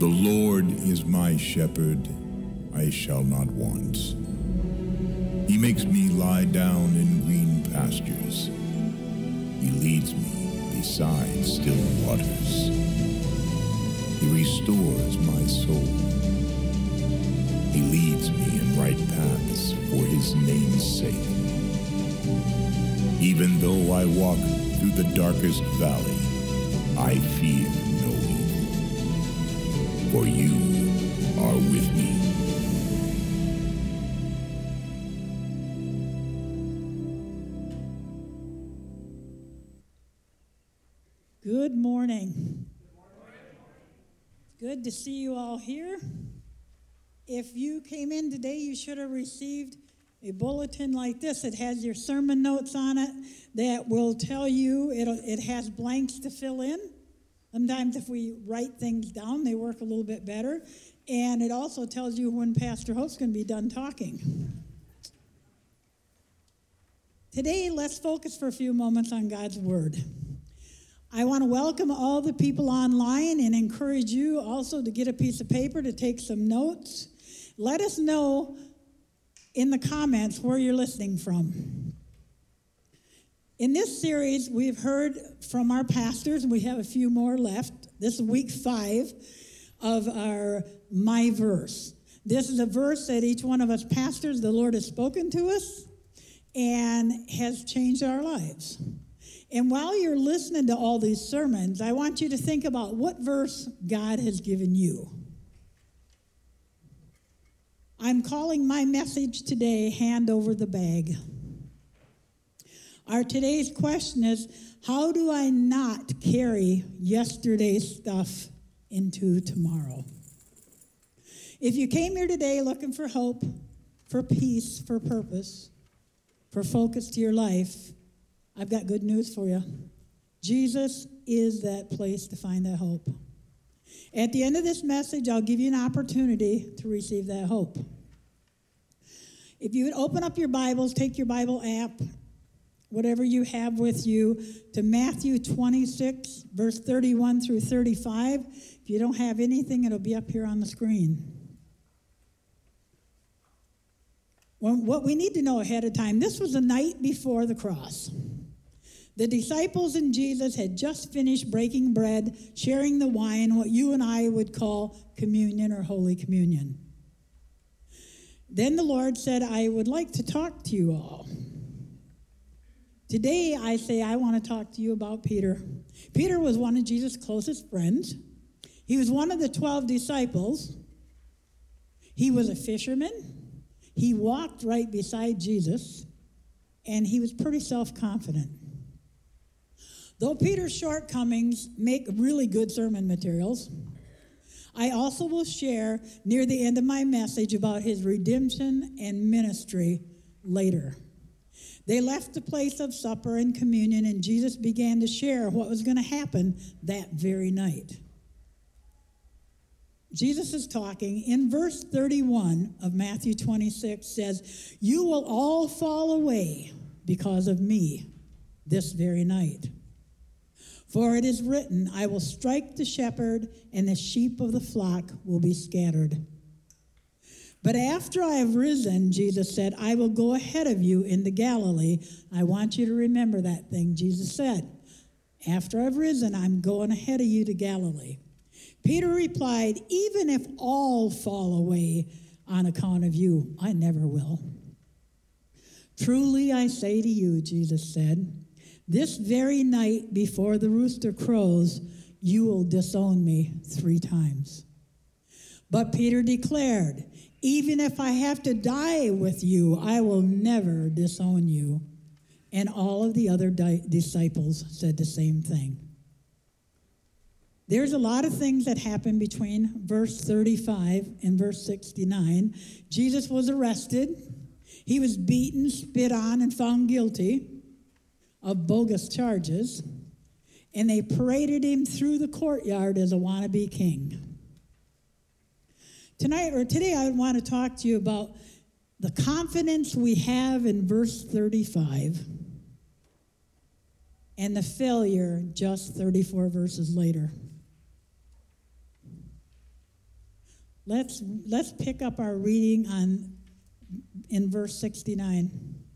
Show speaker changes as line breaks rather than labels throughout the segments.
The Lord is my shepherd, I shall not want. He makes me lie down in green pastures. He leads me beside still waters. He restores my soul. He leads me in right paths for his name's sake. Even though I walk through the darkest valley, I fear no evil, for you are with me.
Good morning. Good to see you all here. If you came in today, you should have received a bulletin like this. It has your sermon notes on it that will tell you, it has blanks to fill in. Sometimes if we write things down, they work a little bit better. And it also tells you when Pastor Hope's going to be done talking. Today, let's focus for a few moments on God's Word. I want to welcome all the people online and encourage you also to get a piece of paper to take some notes. Let us know in the comments where you're listening from. In this series, we've heard from our pastors, and we have a few more left. This is week 5 of our My Verse. This is a verse that each one of us pastors, the Lord has spoken to us and has changed our lives. And while you're listening to all these sermons, I want you to think about what verse God has given you. I'm calling my message today, Hand Over the Bag. Our today's question is, how do I not carry yesterday's stuff into tomorrow? If you came here today looking for hope, for peace, for purpose, for focus to your life, I've got good news for you. Jesus is that place to find that hope. At the end of this message, I'll give you an opportunity to receive that hope. If you would open up your Bibles, take your Bible app, whatever you have with you, to Matthew 26, verse 31 through 35. If you don't have anything, it'll be up here on the screen. What we need to know ahead of time, this was the night before the cross. The disciples and Jesus had just finished breaking bread, sharing the wine, what you and I would call communion or Holy Communion. Then the Lord said, I would like to talk to you all. Today, I say I want to talk to you about Peter. Peter was one of Jesus' closest friends. He was one of the 12 disciples. He was a fisherman. He walked right beside Jesus, and he was pretty self-confident. Though Peter's shortcomings make really good sermon materials, I also will share near the end of my message about his redemption and ministry later. They left the place of supper and communion, and Jesus began to share what was going to happen that very night. Jesus is talking. In verse 31 of Matthew 26 says, "You will all fall away because of me this very night. For it is written, I will strike the shepherd, and the sheep of the flock will be scattered. But after I have risen," Jesus said, "I will go ahead of you into Galilee." I want you to remember that thing Jesus said. After I've risen, I'm going ahead of you to Galilee. Peter replied, "Even if all fall away on account of you, I never will." "Truly I say to you," Jesus said, "this very night before the rooster crows, you will disown me 3 times. But Peter declared, "Even if I have to die with you, I will never disown you." And all of the other disciples said the same thing. There's a lot of things that happen between verse 35 and verse 69. Jesus was arrested. He was beaten, spit on, and found guilty of bogus charges. And they paraded him through the courtyard as a wannabe king. Today I want to talk to you about the confidence we have in verse 35 and the failure just 34 verses later. Let's pick up our reading in verse 69.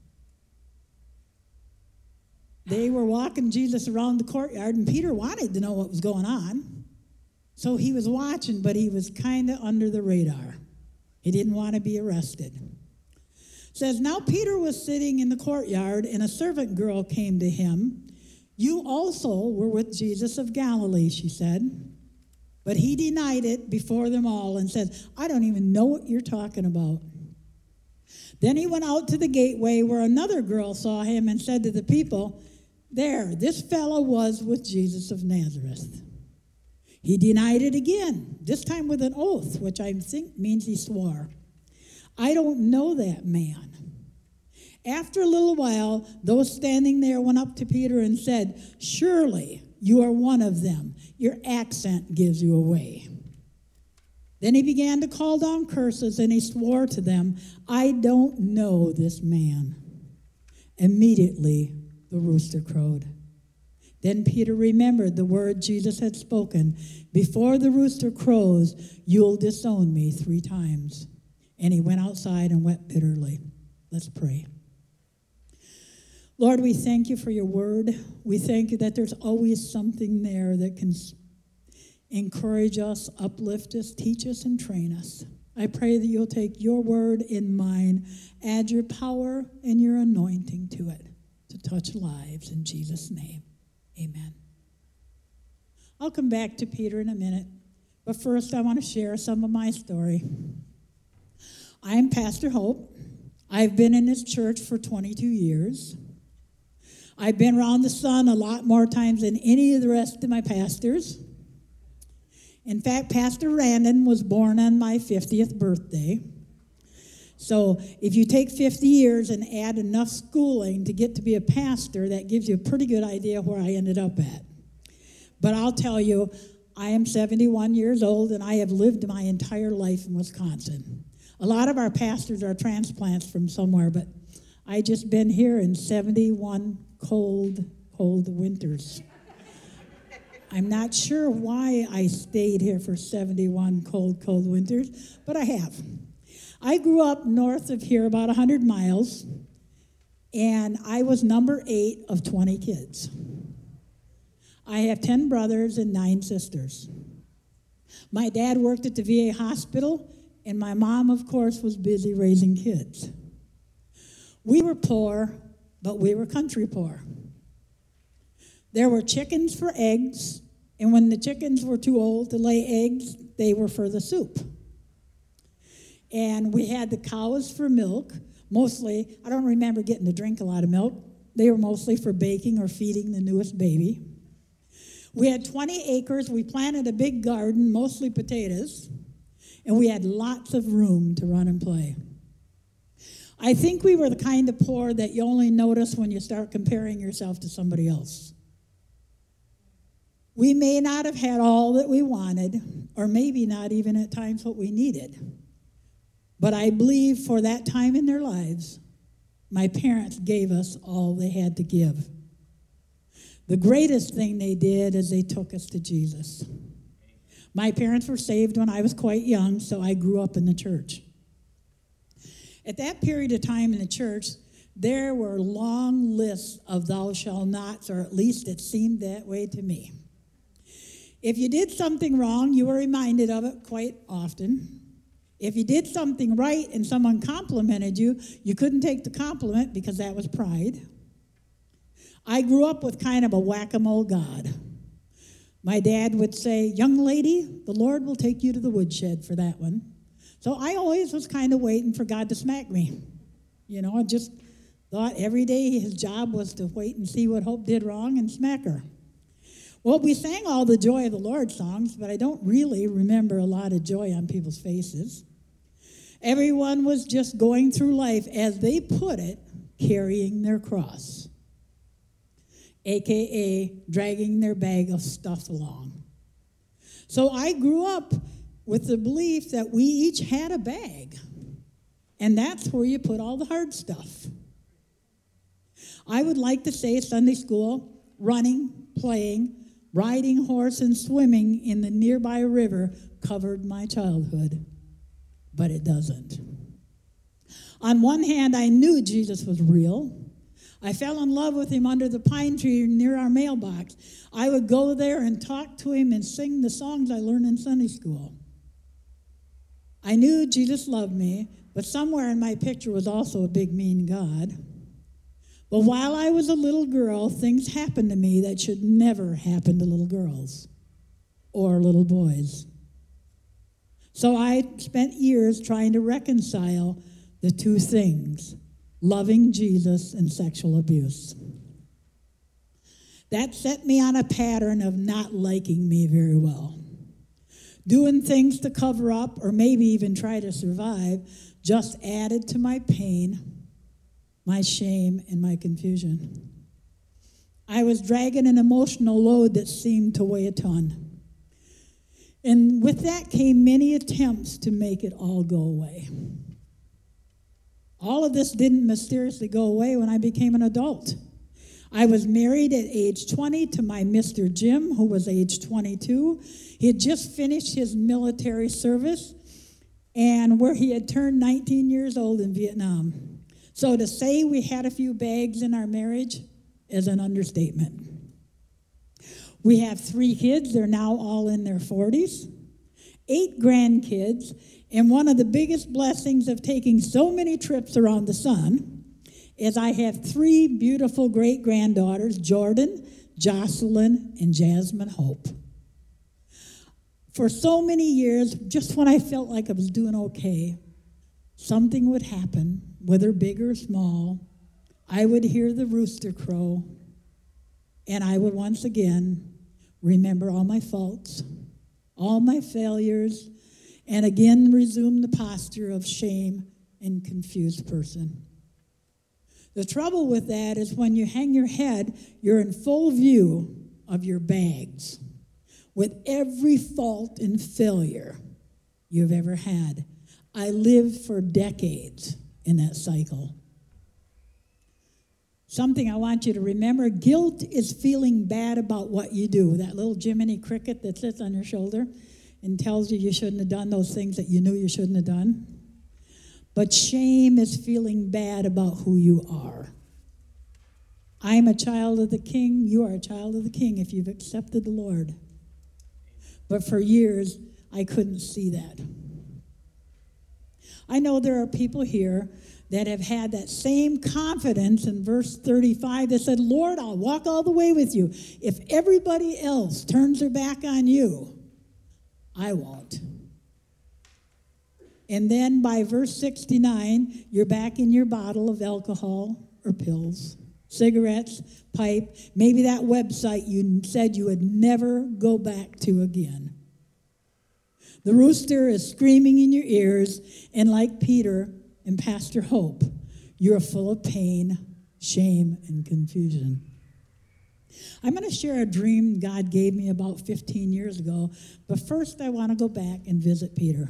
They were walking Jesus around the courtyard, and Peter wanted to know what was going on. So he was watching, but he was kind of under the radar. He didn't want to be arrested. It says, now Peter was sitting in the courtyard, and a servant girl came to him. You also were with Jesus of Galilee, she said. But he denied it before them all and said, I don't even know what you're talking about. Then he went out to the gateway where another girl saw him and said to the people, there, this fellow was with Jesus of Nazareth. He denied it again, this time with an oath, which I think means he swore. I don't know that man. After a little while, those standing there went up to Peter and said, surely you are one of them. Your accent gives you away. Then he began to call down curses, and he swore to them, I don't know this man. Immediately, the rooster crowed. Then Peter remembered the word Jesus had spoken, before the rooster crows, you'll disown me 3 times. And he went outside and wept bitterly. Let's pray. Lord, we thank you for your word. We thank you that there's always something there that can encourage us, uplift us, teach us, and train us. I pray that you'll take your word in mine, add your power and your anointing to it to touch lives in Jesus' name. Amen. I'll come back to Peter in a minute, but first I want to share some of my story. I am Pastor Hope. I've been in this church for 22 years. I've been around the sun a lot more times than any of the rest of my pastors. In fact, Pastor Randon was born on my 50th birthday. So if you take 50 years and add enough schooling to get to be a pastor, that gives you a pretty good idea where I ended up at. But I'll tell you, I am 71 years old, and I have lived my entire life in Wisconsin. A lot of our pastors are transplants from somewhere, but I just been here in 71 cold winters. I'm not sure why I stayed here for 71 cold winters, but I have. I grew up north of here about 100 miles, and I was number 8 of 20 kids. I have 10 brothers and 9 sisters. My dad worked at the VA hospital, and my mom, of course, was busy raising kids. We were poor, but we were country poor. There were chickens for eggs, and when the chickens were too old to lay eggs, they were for the soup. And we had the cows for milk, mostly. I don't remember getting to drink a lot of milk. They were mostly for baking or feeding the newest baby. We had 20 acres. We planted a big garden, mostly potatoes, and we had lots of room to run and play. I think we were the kind of poor that you only notice when you start comparing yourself to somebody else. We may not have had all that we wanted, or maybe not even at times what we needed. But I believe for that time in their lives, my parents gave us all they had to give. The greatest thing they did is they took us to Jesus. My parents were saved when I was quite young, so I grew up in the church. At that period of time in the church, there were long lists of thou shalt nots, or at least it seemed that way to me. If you did something wrong, you were reminded of it quite often. If you did something right and someone complimented you, you couldn't take the compliment because that was pride. I grew up with kind of a whack-a-mole God. My dad would say, young lady, the Lord will take you to the woodshed for that one. So I always was kind of waiting for God to smack me. You know, I just thought every day his job was to wait and see what Hope did wrong and smack her. Well, we sang all the Joy of the Lord songs, but I don't really remember a lot of joy on people's faces. Everyone was just going through life, as they put it, carrying their cross, a.k.a. dragging their bag of stuff along. So I grew up with the belief that we each had a bag, and that's where you put all the hard stuff. I would like to say Sunday school, running, playing, riding horse, and swimming in the nearby river covered my childhood. but it doesn't. On one hand, I knew Jesus was real. I fell in love with him under the pine tree near our mailbox. I would go there and talk to him and sing the songs I learned in Sunday school. I knew Jesus loved me, but somewhere in my picture was also a big, mean God. But while I was a little girl, things happened to me that should never happen to little girls or little boys. So I spent years trying to reconcile the two things, loving Jesus and sexual abuse. That set me on a pattern of not liking me very well. Doing things to cover up or maybe even try to survive just added to my pain, my shame, and my confusion. I was dragging an emotional load that seemed to weigh a ton. And with that came many attempts to make it all go away. All of this didn't mysteriously go away when I became an adult. I was married at age 20 to my Mr. Jim, who was age 22. He had just finished his military service, and where he had turned 19 years old in Vietnam. So to say we had a few bags in our marriage is an understatement. We have 3 kids. They're now all in their 40s. 8 grandkids. And one of the biggest blessings of taking so many trips around the sun is I have 3 beautiful great-granddaughters, Jordan, Jocelyn, and Jasmine Hope. For so many years, just when I felt like I was doing okay, something would happen, whether big or small. I would hear the rooster crow, and I would once again remember all my faults, all my failures, and again resume the posture of shame and confused person. The trouble with that is when you hang your head, you're in full view of your bags with every fault and failure you've ever had. I lived for decades in that cycle. Something I want you to remember, guilt is feeling bad about what you do. That little Jiminy Cricket that sits on your shoulder and tells you shouldn't have done those things that you knew you shouldn't have done. But shame is feeling bad about who you are. I'm a child of the King. You are a child of the King if you've accepted the Lord. But for years, I couldn't see that. I know there are people here that have had that same confidence in verse 35 that said, Lord, I'll walk all the way with you. If everybody else turns their back on you, I won't. And then by verse 69, you're back in your bottle of alcohol or pills, cigarettes, pipe, maybe that website you said you would never go back to again. The rooster is screaming in your ears, and like Peter and Pastor Hope, you're full of pain, shame, and confusion. I'm going to share a dream God gave me about 15 years ago, but first I want to go back and visit Peter.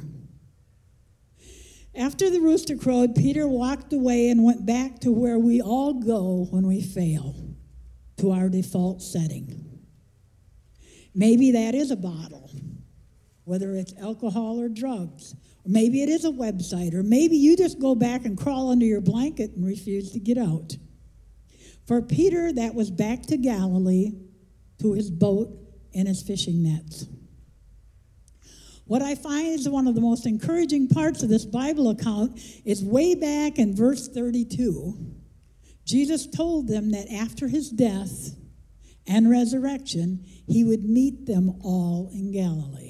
After the rooster crowed, Peter walked away and went back to where we all go when we fail, to our default setting. Maybe that is a bottle, whether it's alcohol or drugs. Or maybe it is a website, or maybe you just go back and crawl under your blanket and refuse to get out. For Peter, that was back to Galilee, to his boat and his fishing nets. What I find is one of the most encouraging parts of this Bible account is way back in verse 32. Jesus told them that after his death and resurrection, he would meet them all in Galilee.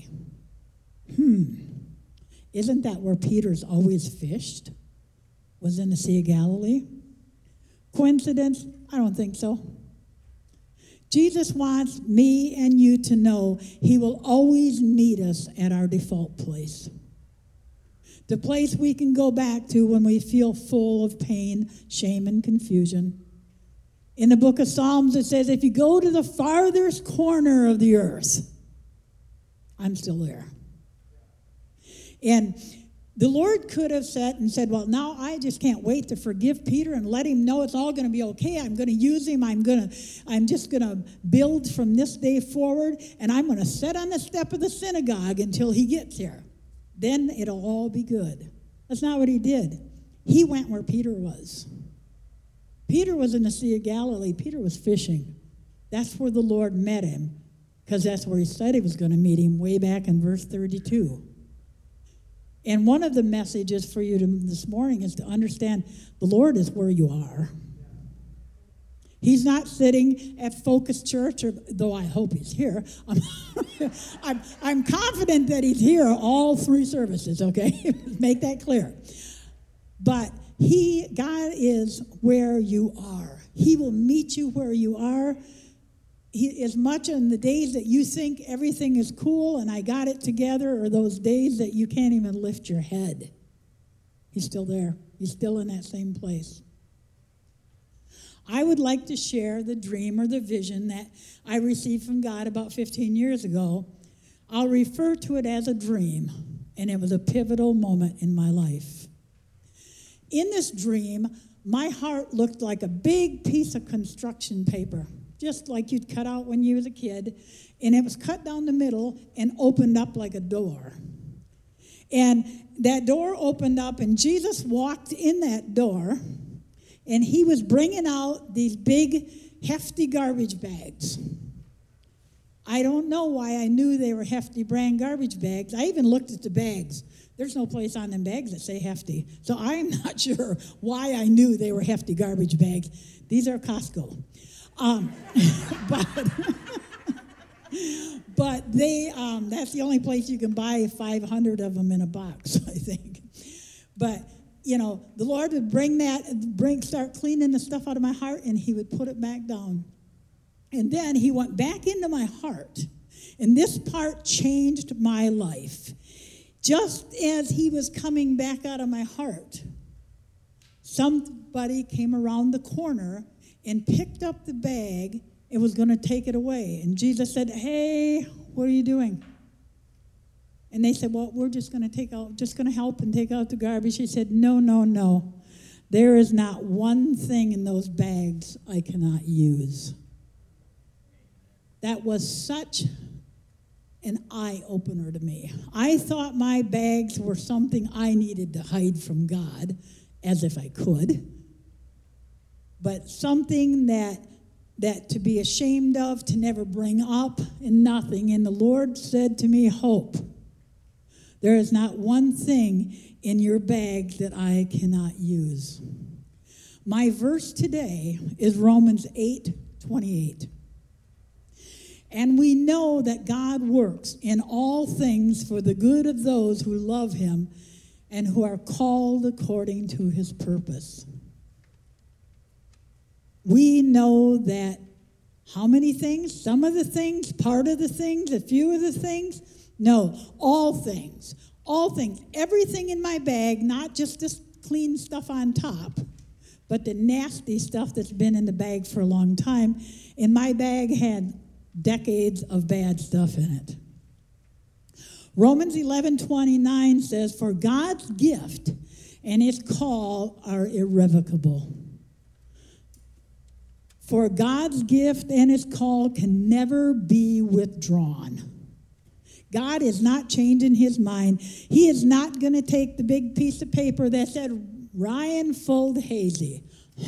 Isn't that where Peter's always fished? Was in the Sea of Galilee? Coincidence? I don't think so. Jesus wants me and you to know he will always meet us at our default place. The place we can go back to when we feel full of pain, shame, and confusion. In the book of Psalms, it says, if you go to the farthest corner of the earth, I'm still there. And the Lord could have said, well, now I just can't wait to forgive Peter and let him know it's all going to be okay. I'm going to use him. I'm just going to build from this day forward, and I'm going to sit on the step of the synagogue until he gets here. Then it'll all be good. That's not what he did. He went where Peter was. Peter was in the Sea of Galilee. Peter was fishing. That's where the Lord met him, because that's where he said he was going to meet him, way back in verse 32. And one of the messages for you this morning is to understand the Lord is where you are. He's not sitting at Focus Church, though I hope he's here. I'm confident that he's here all 3 services, okay? Make that clear. But God is where you are. He will meet you where you are. As much in the days that you think everything is cool and I got it together, or those days that you can't even lift your head. He's still there. He's still in that same place. I would like to share the dream or the vision that I received from God about 15 years ago. I'll refer to it as a dream, and it was a pivotal moment in my life. In this dream, my heart looked like a big piece of construction paper, just like you'd cut out when you was a kid, and it was cut down the middle and opened up like a door. And that door opened up, and Jesus walked in that door, and he was bringing out these big, hefty garbage bags. I don't know why I knew they were hefty brand garbage bags. I even looked at the bags. There's no place on them bags that say hefty. So I'm not sure why I knew they were hefty garbage bags. These are Costco. But they, that's the only place you can buy 500 of them in a box, I think. But, you know, the Lord would start cleaning the stuff out of my heart, and he would put it back down. And then he went back into my heart, and this part changed my life. Just as he was coming back out of my heart, somebody came around the corner and picked up the bag and was going to take it away. And Jesus said, "Hey, what are you doing?" And they said, "Well, we're just going to help and take out the garbage." He said, No. There is not one thing in those bags I cannot use. That was such an eye-opener to me. I thought my bags were something I needed to hide from God, as if I could. But something that to be ashamed of, to never bring up, and nothing. And the Lord said to me, "Hope, there is not one thing in your bag that I cannot use." My verse today is Romans 8:28. And we know that God works in all things for the good of those who love him and who are called according to his purpose. We know that how many things? Some of the things, part of the things, a few of the things? No, all things. All things. Everything in my bag, not just this clean stuff on top, but the nasty stuff that's been in the bag for a long time. And my bag had decades of bad stuff in it. Romans 11:29 says, "For God's gift and his call are irrevocable." For God's gift and his call can never be withdrawn. God is not changing his mind. He is not going to take the big piece of paper that said, "Ryan Fold-Hazy.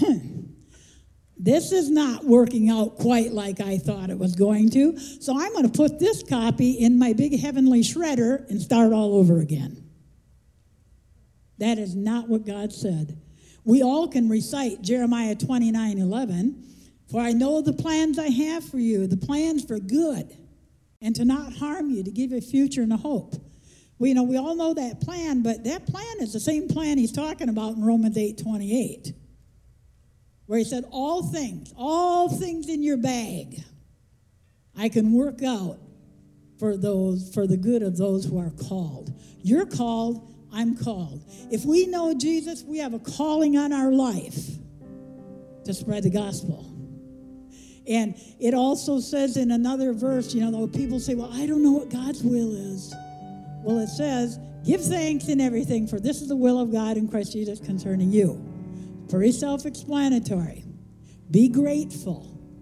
This is not working out quite like I thought it was going to, so I'm going to put this copy in my big heavenly shredder and start all over again." That is not what God said. We all can recite Jeremiah 29:11. "For I know the plans I have for you, the plans for good, and to not harm you, to give you a future and a hope." We all know that plan, but that plan is the same plan he's talking about in Romans 8:28. Where he said, all things in your bag, I can work out for the good of those who are called. You're called, I'm called. If we know Jesus, we have a calling on our life to spread the gospel. And it also says in another verse, people say, "Well, I don't know what God's will is." Well, it says, "Give thanks in everything, for this is the will of God in Christ Jesus concerning you." Very self-explanatory. Be grateful.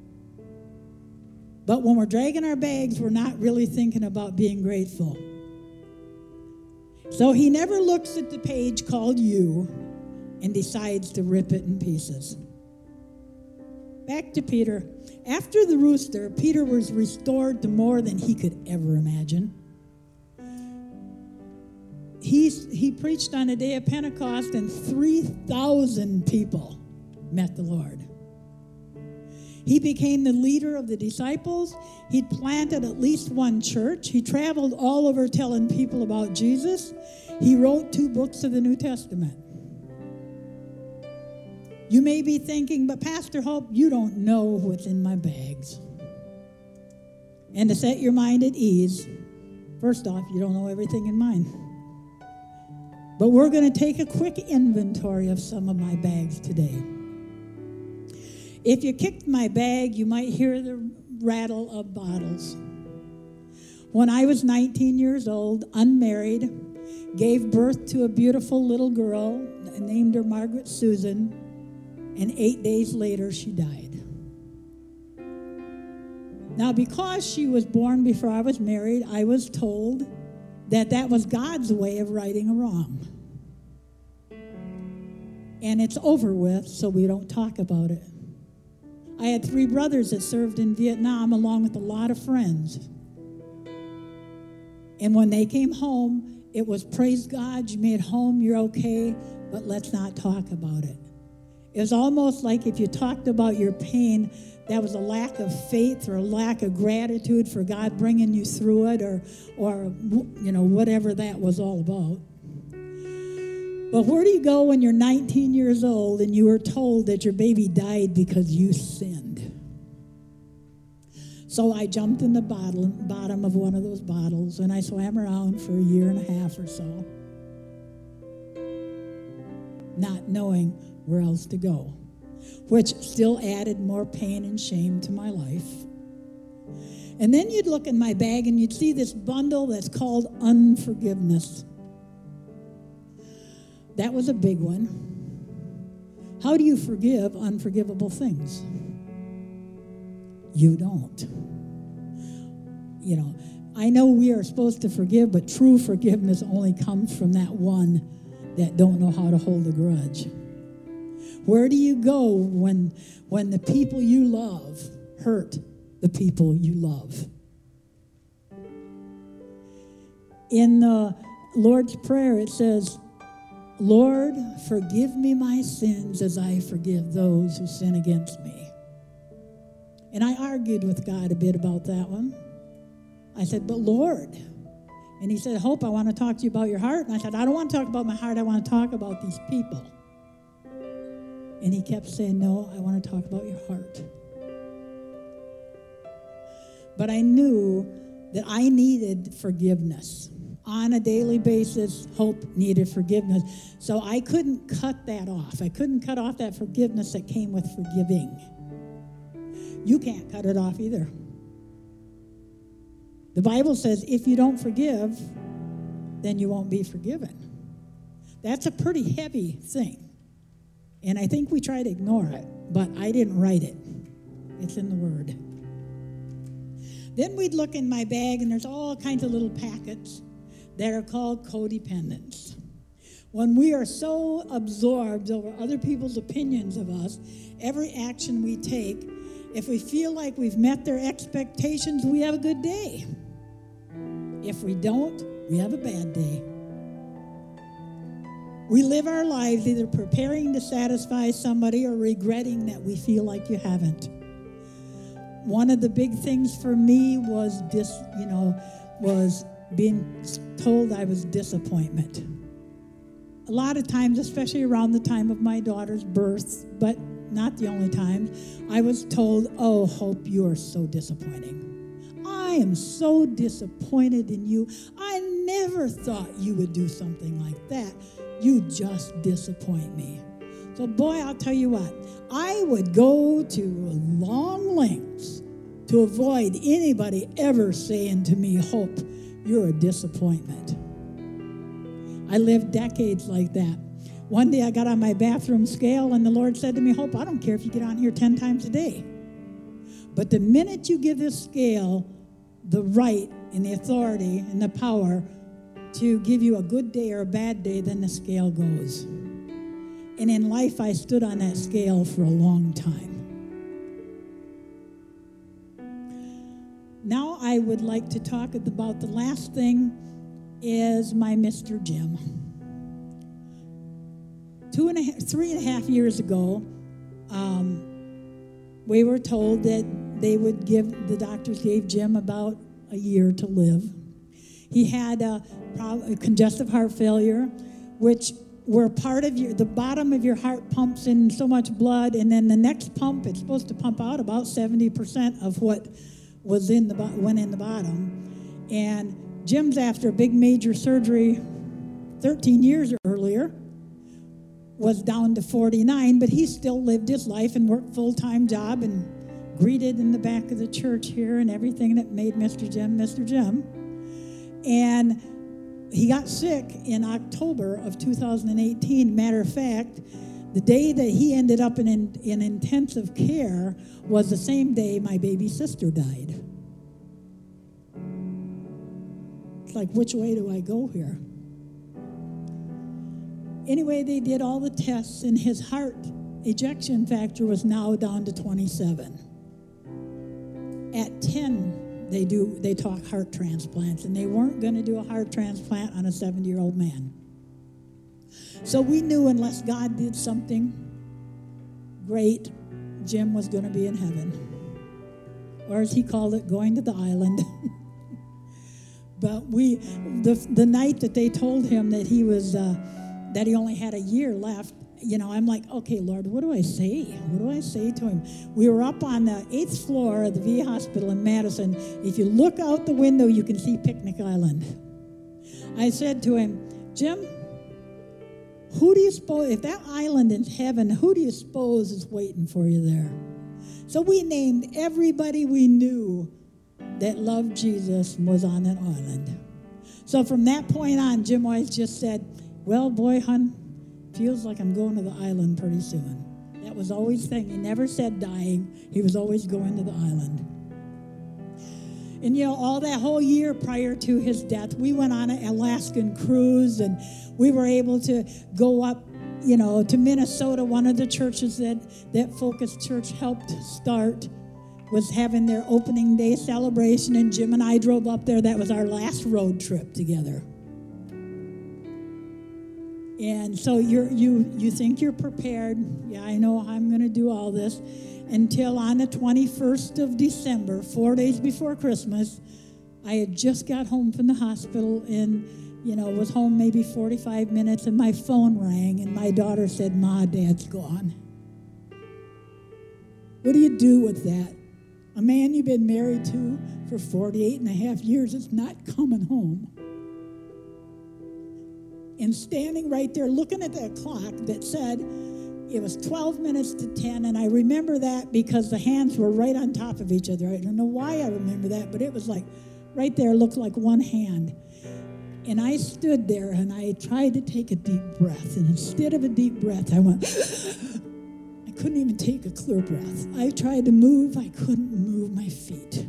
But when we're dragging our bags, we're not really thinking about being grateful. So he never looks at the page called you and decides to rip it in pieces. Back to Peter. After the rooster, Peter was restored to more than he could ever imagine. He preached on the day of Pentecost, and 3,000 people met the Lord. He became the leader of the disciples. He'd planted at least one church. He traveled all over telling people about Jesus. He wrote 2 books of the New Testament. You may be thinking, but Pastor Hope, you don't know what's in my bags. And to set your mind at ease, first off, you don't know everything in mine. But we're going to take a quick inventory of some of my bags today. If you kicked my bag, you might hear the rattle of bottles. When I was 19 years old, unmarried, gave birth to a beautiful little girl, named her Margaret Susan, and 8 days later she died. Now, because she was born before I was married, I was told that was God's way of righting a wrong. And it's over with, so we don't talk about it. I had 3 brothers that served in Vietnam, along with a lot of friends. And when they came home, it was, praise God, you made it home, you're okay, but let's not talk about it. It was almost like if you talked about your pain, that was a lack of faith or a lack of gratitude for God bringing you through it, or whatever that was all about. But where do you go when you're 19 years old and you were told that your baby died because you sinned? So I jumped in the bottom of one of those bottles, and I swam around for a year and a half or so, not knowing where else to go, which still added more pain and shame to my life. And then you'd look in my bag and you'd see this bundle that's called unforgiveness. That was a big one. How do you forgive unforgivable things? You don't. I know we are supposed to forgive, but true forgiveness only comes from that one that don't know how to hold a grudge. Where do you go when the people you love hurt the people you love? In the Lord's Prayer, it says, Lord, forgive me my sins as I forgive those who sin against me. And I argued with God a bit about that one. I said, but Lord. And he said, Hope, I want to talk to you about your heart. And I said, I don't want to talk about my heart. I want to talk about these people. And he kept saying, no, I want to talk about your heart. But I knew that I needed forgiveness. On a daily basis, Hope needed forgiveness. So I couldn't cut that off. I couldn't cut off that forgiveness that came with forgiving. You can't cut it off either. The Bible says if you don't forgive, then you won't be forgiven. That's a pretty heavy thing. And I think we try to ignore it, but I didn't write it. It's in the Word. Then we'd look in my bag, and there's all kinds of little packets that are called codependents. When we are so absorbed over other people's opinions of us, every action we take, if we feel like we've met their expectations, we have a good day. If we don't, we have a bad day. We live our lives either preparing to satisfy somebody or regretting that we feel like you haven't. One of the big things for me was being told I was disappointment. A lot of times, especially around the time of my daughter's birth, but not the only time, I was told, oh, Hope, you are so disappointing. I am so disappointed in you. I never thought you would do something like that. You just disappoint me. So, boy, I'll tell you what, I would go to long lengths to avoid anybody ever saying to me, Hope, you're a disappointment. I lived decades like that. One day I got on my bathroom scale and the Lord said to me, Hope, I don't care if you get on here 10 times a day. But the minute you give this scale the right and the authority and the power to give you a good day or a bad day, then the scale goes. And in life, I stood on that scale for a long time. Now I would like to talk about the last thing is my Mr. Jim. 3.5 years ago, we were told that the doctors gave Jim about a year to live. He had a congestive heart failure, which where part of the bottom of your heart pumps in so much blood, and then the next pump, it's supposed to pump out about 70% of what went in the bottom. And Jim's, after a big major surgery 13 years earlier, was down to 49, but he still lived his life and worked full-time job and greeted in the back of the church here and everything that made Mr. Jim Mr. Jim. And he got sick in October of 2018. Matter of fact, the day that he ended up in intensive care was the same day my baby sister died. It's like, which way do I go here? Anyway, they did all the tests, and his heart ejection factor was now down to 27. At 10, they talk heart transplants, and they weren't going to do a heart transplant on a 70-year-old man. So we knew unless God did something great, Jim was going to be in heaven. Or as he called it, going to the island. But the night that they told him that he was that he only had a year left, I'm like, okay, Lord, what do I say? What do I say to him? We were up on the 8th floor of the VA hospital in Madison. If you look out the window, you can see Picnic Island. I said to him, Jim, who do you suppose, if that island is heaven, who do you suppose is waiting for you there? So we named everybody we knew that loved Jesus was on that island. So from that point on, Jim always just said, well, boy, hon, feels like I'm going to the island pretty soon. That was always the thing. He never said dying. He was always going to the island. And, all that whole year prior to his death, we went on an Alaskan cruise, and we were able to go up, to Minnesota. One of the churches that Focus Church helped start was having their opening day celebration, and Jim and I drove up there. That was our last road trip together. And so you think you're prepared. Yeah, I know I'm going to do all this. Until on the 21st of December, 4 days before Christmas, I had just got home from the hospital and, was home maybe 45 minutes, and my phone rang, and my daughter said, Ma, Dad's gone. What do you do with that? A man you've been married to for 48 and a half years is not coming home. And standing right there looking at that clock that said it was 12 minutes to 10, and I remember that because the hands were right on top of each other. I don't know why I remember that, but it was like right there, looked like one hand. And I stood there, and I tried to take a deep breath, and instead of a deep breath, I went, I couldn't even take a clear breath. I tried to move, I couldn't move my feet.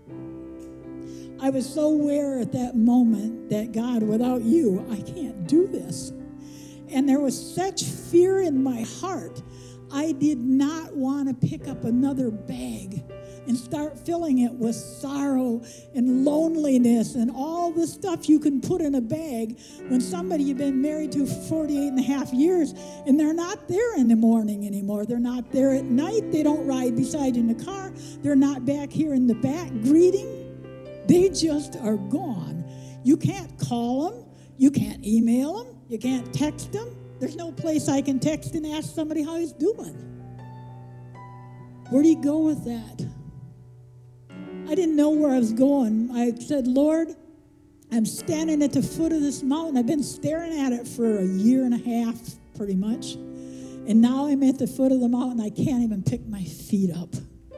I was so aware at that moment that, God, without you, I can't do this. And there was such fear in my heart. I did not want to pick up another bag and start filling it with sorrow and loneliness and all the stuff you can put in a bag when somebody you've been married to for 48 and a half years, and they're not there in the morning anymore. They're not there at night. They don't ride beside you in the car. They're not back here in the back greeting. They just are gone. You can't call them. You can't email them. You can't text them. There's no place I can text and ask somebody how he's doing. Where do you go with that? I didn't know where I was going. I said, Lord, I'm standing at the foot of this mountain. I've been staring at it for a year and a half, pretty much. And now I'm at the foot of the mountain. I can't even pick my feet up.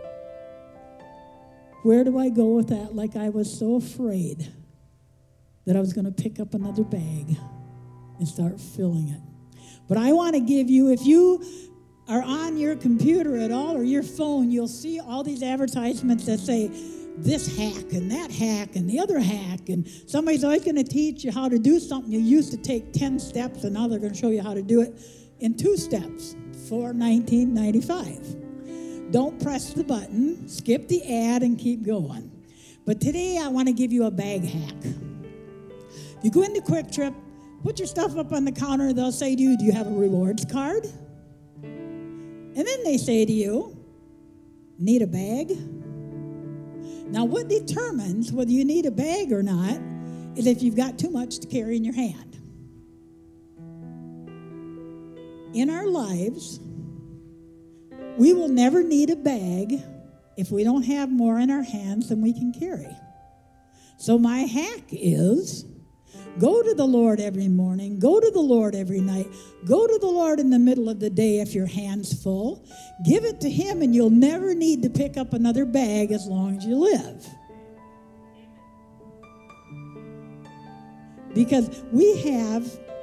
Where do I go with that? Like I was so afraid that I was going to pick up another bag and start filling it. But I want to give you, if you are on your computer at all or your phone, you'll see all these advertisements that say, this hack and that hack and the other hack, and somebody's always going to teach you how to do something you used to take 10 steps, and now they're going to show you how to do it in 2 steps for $19.95. Don't press the button, skip the ad, and keep going. But today I want to give you a bag hack. You go into Quick Trip, put your stuff up on the counter, they'll say to you, do you have a rewards card? And then they say to you, need a bag? Now, what determines whether you need a bag or not is if you've got too much to carry in your hand. In our lives, we will never need a bag if we don't have more in our hands than we can carry. So my hack is, go to the Lord every morning, go to the Lord every night, go to the Lord in the middle of the day if your hand's full. Give it to Him, and you'll never need to pick up another bag as long as you live. Because we have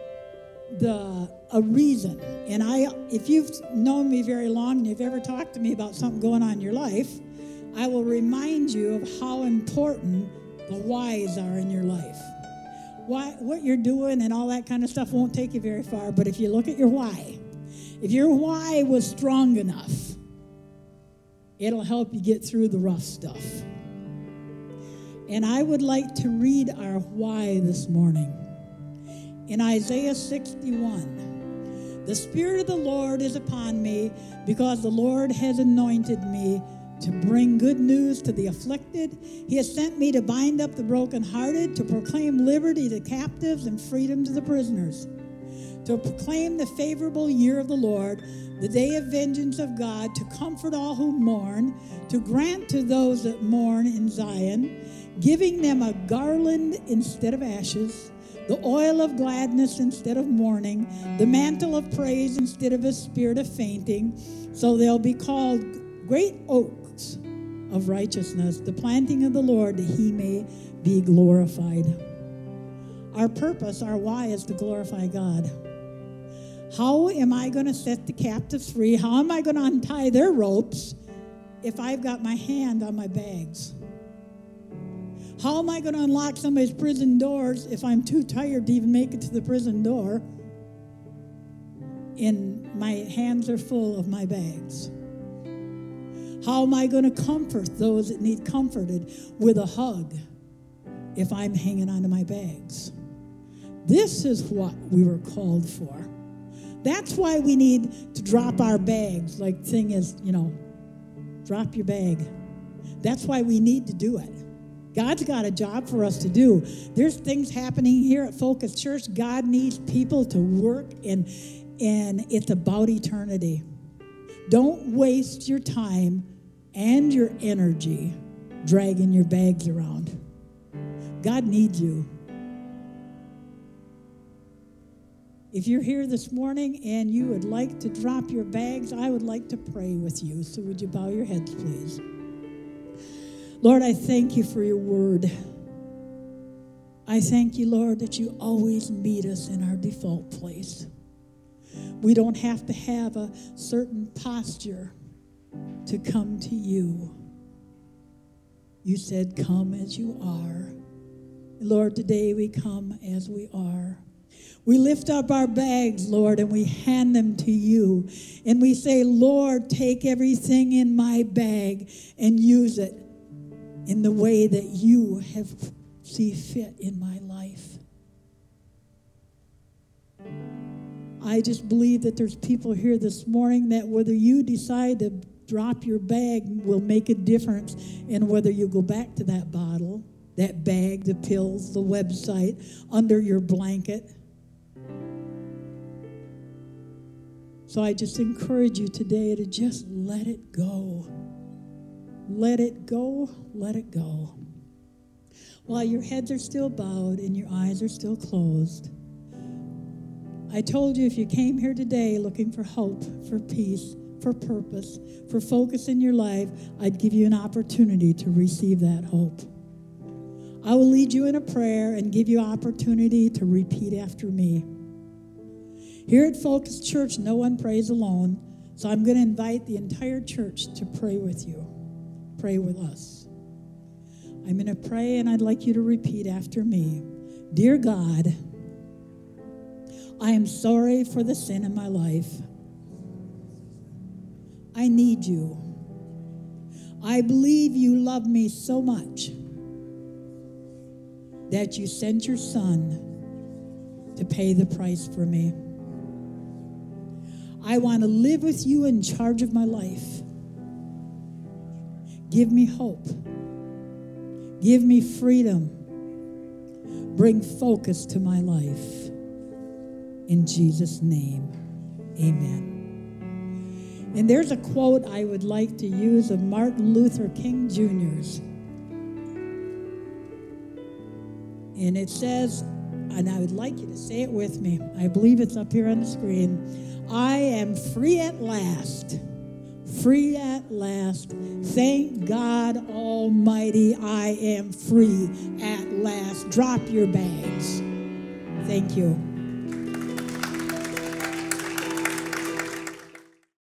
a reason. And if you've known me very long and you've ever talked to me about something going on in your life, I will remind you of how important the whys are in your life. What you're doing and all that kind of stuff won't take you very far, but if you look at your why, if your why was strong enough, it'll help you get through the rough stuff. And I would like to read our why this morning. In Isaiah 61, the Spirit of the Lord is upon me because the Lord has anointed me to bring good news to the afflicted. He has sent me to bind up the brokenhearted, to proclaim liberty to captives and freedom to the prisoners, to proclaim the favorable year of the Lord, the day of vengeance of God, to comfort all who mourn, to grant to those that mourn in Zion, giving them a garland instead of ashes, the oil of gladness instead of mourning, the mantle of praise instead of a spirit of fainting. So they'll be called great oaks of righteousness, the planting of the Lord, that He may be glorified. Our purpose, our why, is to glorify God. How am I going to set the captives free? How am I going to untie their ropes if I've got my hand on my bags? How am I going to unlock somebody's prison doors if I'm too tired to even make it to the prison door and my hands are full of my bags? How am I going to comfort those that need comforted with a hug if I'm hanging onto my bags? This is what we were called for. That's why we need to drop our bags. Like the thing is, drop your bag. That's why we need to do it. God's got a job for us to do. There's things happening here at Focus Church. God needs people to work, and it's about eternity. Don't waste your time and your energy dragging your bags around. God needs you. If you're here this morning and you would like to drop your bags, I would like to pray with you. So would you bow your heads, please? Lord, I thank you for your word. I thank you, Lord, that you always meet us in our default place. We don't have to have a certain posture to come to you. You said, come as you are. Lord, today we come as we are. We lift up our bags, Lord, and we hand them to you. And we say, Lord, take everything in my bag and use it in the way that you have seen fit in my life. I just believe that there's people here this morning that whether you decide to drop your bag will make a difference in whether you go back to that bottle, that bag, the pills, the website, under your blanket. So I just encourage you today to just let it go. Let it go, let it go. While your heads are still bowed and your eyes are still closed, I told you if you came here today looking for hope, for peace, for purpose, for focus in your life, I'd give you an opportunity to receive that hope. I will lead you in a prayer and give you opportunity to repeat after me. Here at Focus Church, no one prays alone, so I'm going to invite the entire church to pray with you. Pray with us. I'm going to pray, and I'd like you to repeat after me. Dear God, I am sorry for the sin in my life. I need you. I believe you love me so much that you sent your son to pay the price for me. I want to live with you in charge of my life. Give me hope. Give me freedom. Bring focus to my life. In Jesus' name, amen. And there's a quote I would like to use of Martin Luther King Jr.'s. And it says, and I would like you to say it with me. I believe it's up here on the screen. I am free at last. Free at last. Thank God Almighty, I am free at last. Drop your bags. Thank you.